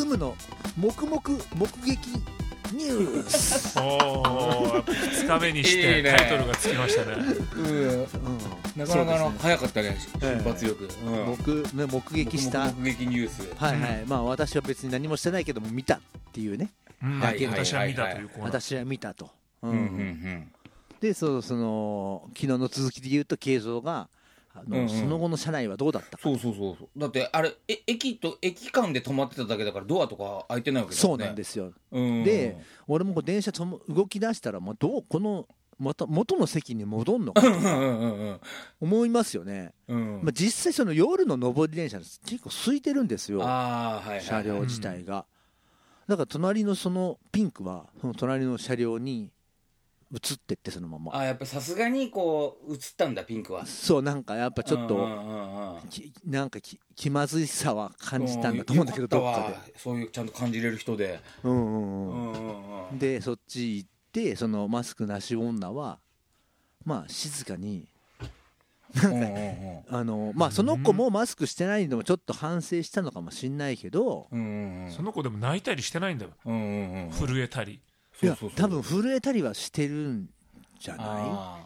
ムの黙々目撃ニュースお2日目にしてタイトルがつきましたね。 なかなか早かったね、瞬発力。 目撃した目撃ニュース。 はいはい、まあ私は別に何もしてないけども見たっていうね、 私は見たというコーナー。 私は見たと。でその昨日の続きで言うと慶三がその後の車内はどうだったか。 そうだってあれ駅間で止まってただけだからドアとか開いてないわけだよね。そうなんですよ。で俺も電車動き出したらこのまた元の席に戻んのかとか思いますよね。実際その夜の上り電車結構空いてるんですよ、車両自体が。だから隣のそのピンクはその隣の車両に映ってってそのまま。 やっぱさすがにこう映ったんだピンクは。 そうなんかやっぱちょっとなんか気まずいさは感じたんだと思うんだけど、どっかでそういうちゃんと感じれる人で。 でそっち行ってそのマスクなし女はまあ静かにまあその子もマスクしてないのもちょっと反省したのかもしれないけど、 その子でも泣いたりしてないんだよ、震えたり。 いや多分震えたりはしてるんじゃない。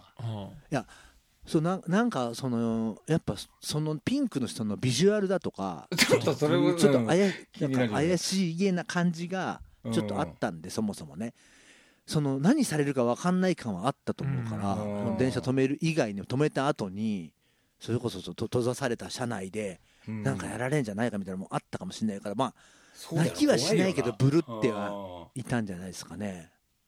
いやなんかやっぱそのピンクの人のビジュアルだとかちょっとそれもちょっと怪しげな感じがちょっとあったんで、そもそもね何されるか分かんない感はあったと思うから、電車止める以外に止めた後にそれこそ閉ざされた車内でなんかやられんじゃないかみたいなのもあったかもしれないから、まあ泣きはしないけどブルってはいたんじゃないですかね。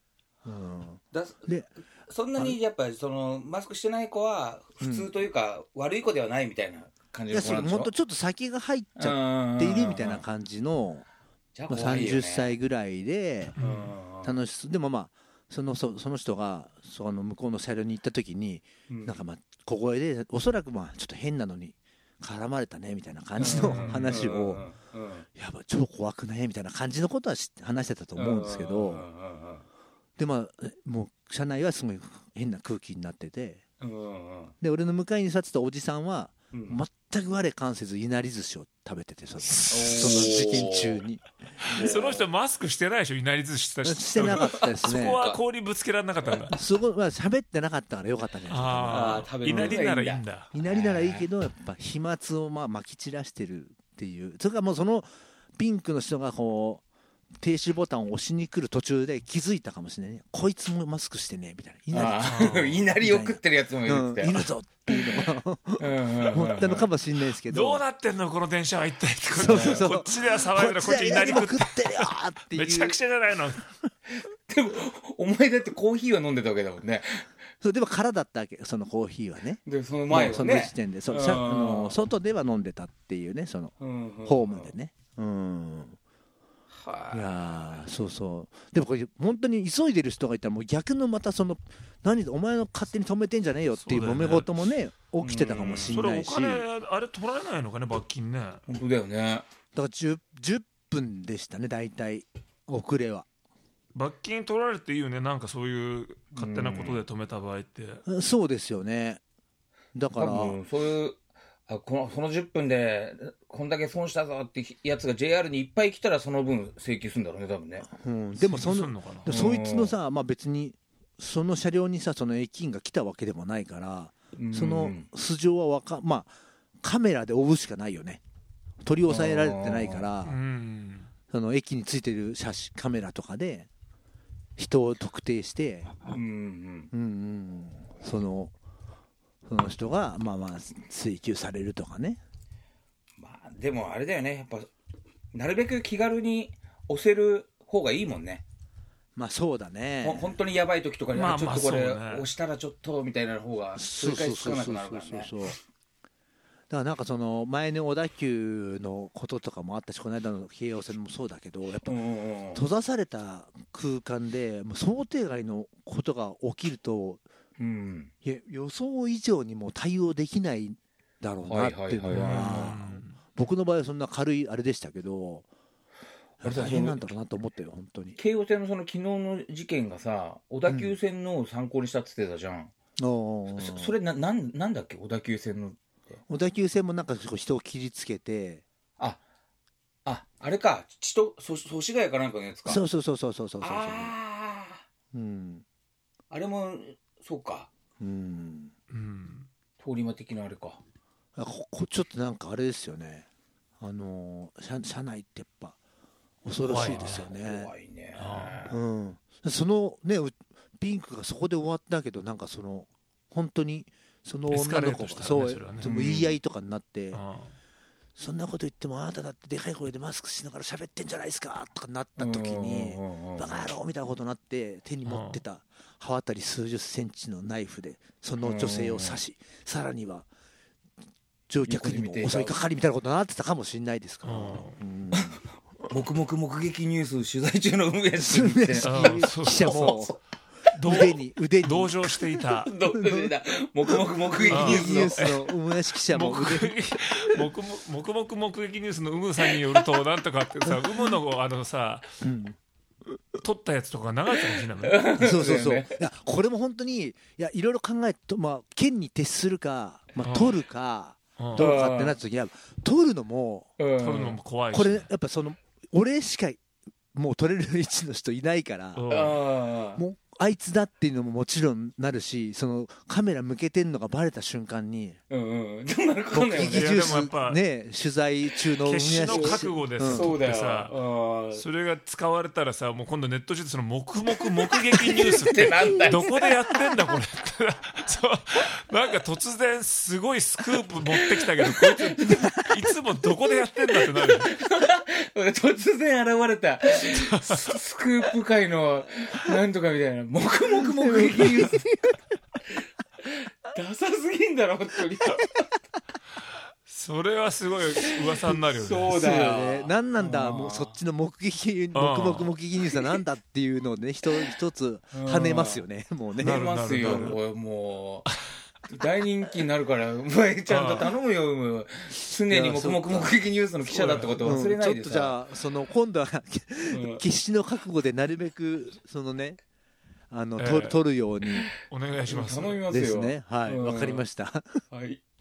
でそんなにやっぱりマスクしてない子は普通というか悪い子ではないみたいな感じの子なんでしょ。 もっとちょっと先が入っちゃっているみたいな感じの30歳ぐらいで楽しそう。でもまあその人が向こうの車両に行った時になんか小声でおそらくちょっと変なのに絡まれたねみたいな感じの話をやば超怖くないみたいな感じのことは話してたと思うんですけど、でもう車内はすごい変な空気になってて、で俺の向かいに座ってたおじさんは全く我関せずいなり寿司を食べてて、その事件中にその人マスクしてないでしょ、いなり寿司してなかったですね。 そこは氷ぶつけられなかったんだ。 そこは喋ってなかったからよかったんじゃないですか。 いなりならいいんだ。 いなりならいいけどやっぱ飛沫をまき散らしてるっていう。それからもうそのピンクの人がこう停止ボタンを押しに来る途中で気づいたかもしれない、こいつもマスクしてねみたいな、 いなりを食ってるやつもいるって、 いるぞっていうのが思ったのかもしれないですけど、 どうなってんのこの電車は一体ってこっちでは騒いだらこっちいなり食ってるよっていうめちゃくちゃじゃないの。 でもお前だってコーヒーは飲んでたわけだもんね。 そうでも空だったわけ、そのコーヒーはね。 でその前はね、 その時点で外では飲んでたっていうね、ホームでね。いやそうでもこれ本当に急いでる人がいたらもう逆のまた何お前の勝手に止めてんじゃねえよっていう揉め事もね起きてたかもしれないし、 それお金あれ取られないのかね、罰金ね。 本当だよね。だから10分でしたね大体遅れは。 罰金取られていいよね、なんかそういう勝手なことで止めた場合って。 そうですよね。だからそういうその10分でこんだけ損したぞってやつが JR にいっぱい来たらその分請求するんだろうね多分ね。 でもそいつのさ、別にその車両にさその駅員が来たわけでもないから、その素性はカメラで追うしかないよね。取り押さえられてないから、その駅についてるカメラとかで人を特定して、その人が追及されるとかね。 でもあれだよね、やっぱなるべく気軽に押せる方がいいもんね。 そうだね。 本当にやばい時とかにちょっとこれ押したらちょっとみたいな方が繰り返しつかなくなるからね。だからなんか前の小田急のこととかもあったし、この間の京葉線もそうだけど、やっぱ閉ざされた空間で想定外のことが起きると予想以上にも対応できないだろうなっていうのは、僕の場合はそんな軽いあれでしたけど、大変なんだろうなと思ったよ本当に。 京王線の昨日の事件がさ、小田急線の参考にしたって言ってたじゃん。それなんだっけ、小田急線の。 小田急線もなんか人を切りつけて、 あれか、祖師ヶ谷かなんかのやつか。 そう。 ああ、 うん。 あれもそうか。 うん。 通り魔的なあれか。 ちょっとなんかあれですよね。車内ってやっぱ恐ろしいですよね。 怖いね。 うん。そのね、ピンクがそこで終わったけど、なんかその本当にその女の子がそう言い合いとかになって、そんなこと言ってもあなただってでかい声でマスクしながら喋ってんじゃないですかとかなった時に、バカ野郎みたいなことになって、手に持ってた刃渡り数十センチのナイフでその女性を刺し、さらには乗客にも襲いかかりみたいなことになってたかもしれないですから、 黙々目撃ニュース取材中の運営記者も腕に同情していた黙々目撃ニュースのうむやし記者も黙々目撃ニュースのうむさんによるとなんとかってさ、うむのさ、撮ったやつとか長いかもしれないね。 そう、いやこれも本当にいろいろ考えと、県に徹するか、取るかどうかってなった時には取るのも怖いし、 これやっぱその俺しかもう取れる位置の人いないから、もうあいつだっていうのももちろんなるし、そのカメラ向けてんのがバレた瞬間に、 でもなるかんないよね。 取材中の決死の覚悟で撮ってさ、それが使われたらさ、もう今度ネット上でその黙々目撃ニュースってどこでやってんだこれってそうなんか突然すごいスクープ持ってきたけど、こいついつもどこでやってんだってなる突然現れたスクープ界のなんとかみたいな黙々目撃ニュースダサすぎんだろ本当に。 それはすごい噂になるよね。 そうだよね。何なんだ、もうそっちの黙々目撃ニュースは何だっていうのをね、一つ跳ねますよね。もうね。 跳ねますよ。もう大人気になるからお前ちゃんと頼むよ。常に黙々目撃ニュースの記者だってこと忘れないでさ。 ちょっとじゃあその今度は決死の覚悟でなるべくそのね。取るようにお願いします。 頼みますよ。 ですね。はい、わかりました。 はい。